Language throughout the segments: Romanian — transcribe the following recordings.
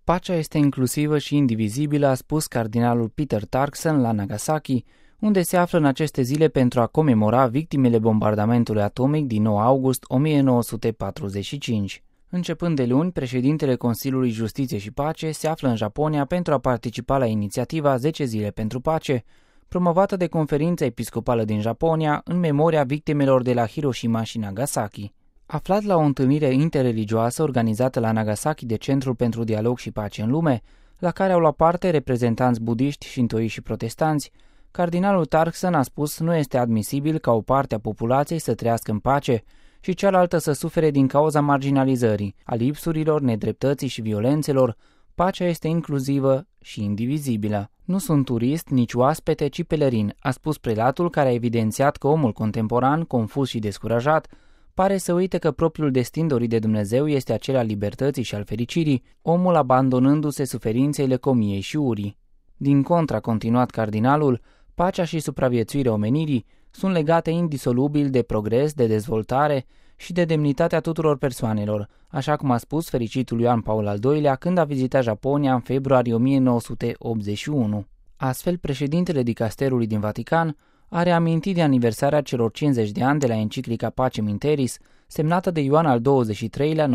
Pacea este inclusivă și indivizibilă, a spus cardinalul Peter Turkson la Nagasaki, unde se află în aceste zile pentru a comemora victimele bombardamentului atomic din 9 august 1945. Începând de luni, președintele Consiliului Justiție și Pace se află în Japonia pentru a participa la inițiativa 10 zile pentru pace, promovată de Conferința Episcopală din Japonia în memoria victimelor de la Hiroshima și Nagasaki. Aflat la o întâlnire interreligioasă organizată la Nagasaki de Centrul pentru Dialog și Pace în Lume, la care au luat parte reprezentanți budiști, șintoiști și protestanți, cardinalul Turkson a spus nu este admisibil ca o parte a populației să trăiască în pace și cealaltă să sufere din cauza marginalizării, a lipsurilor, nedreptății și violențelor. Pacea este inclusivă și indivizibilă. Nu sunt turist, nici oaspete, ci pelerin, a spus prelatul, care a evidențiat că omul contemporan, confuz și descurajat, pare să uite că propriul destin dorit de Dumnezeu este acela al libertății și al fericirii, omul abandonându-se suferinței, lăcomiei și urii. Din contra, a continuat cardinalul, pacea și supraviețuirea omenirii sunt legate indisolubil de progres, de dezvoltare și de demnitatea tuturor persoanelor, așa cum a spus fericitul Ioan Paul al II-lea când a vizitat Japonia în februarie 1981. Astfel, președintele dicasterului din Vatican a reamintit de aniversarea celor 50 de ani de la enciclica Pacem in Terris, semnată de Ioan al XXIII-lea în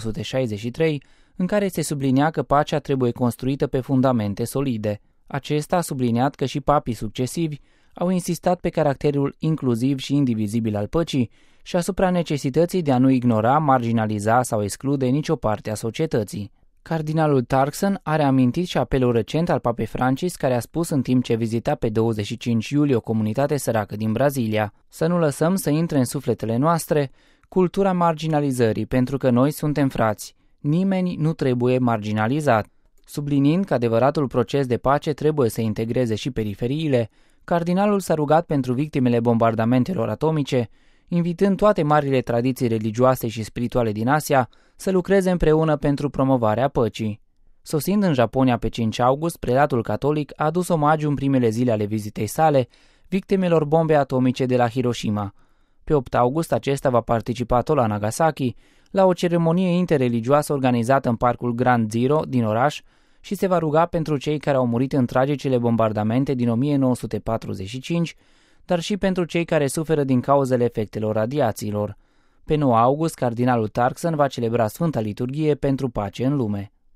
1963, în care se sublinia că pacea trebuie construită pe fundamente solide. Acesta a subliniat că și papii succesivi au insistat pe caracterul inclusiv și indivizibil al păcii și asupra necesității de a nu ignora, marginaliza sau exclude nicio parte a societății. Cardinalul Turkson a reamintit și apelul recent al Papei Francis, care a spus în timp ce vizita pe 25 iulie o comunitate săracă din Brazilia: să nu lăsăm să intre în sufletele noastre cultura marginalizării, pentru că noi suntem frați. Nimeni nu trebuie marginalizat. Subliniind că adevăratul proces de pace trebuie să integreze și periferiile, cardinalul s-a rugat pentru victimele bombardamentelor atomice, invitând toate marile tradiții religioase și spirituale din Asia să lucreze împreună pentru promovarea păcii. Sosind în Japonia pe 5 august, prelatul catolic a adus omagiu în primele zile ale vizitei sale victimelor bombei atomice de la Hiroshima. Pe 8 august acesta va participa tot la Nagasaki la o ceremonie interreligioasă organizată în parcul Grand Zero din oraș și se va ruga pentru cei care au murit în tragicele bombardamente din 1945, dar și pentru cei care suferă din cauzele efectelor radiațiilor. Pe 9 august, cardinalul Turkson va celebra Sfânta Liturghie pentru pace în lume.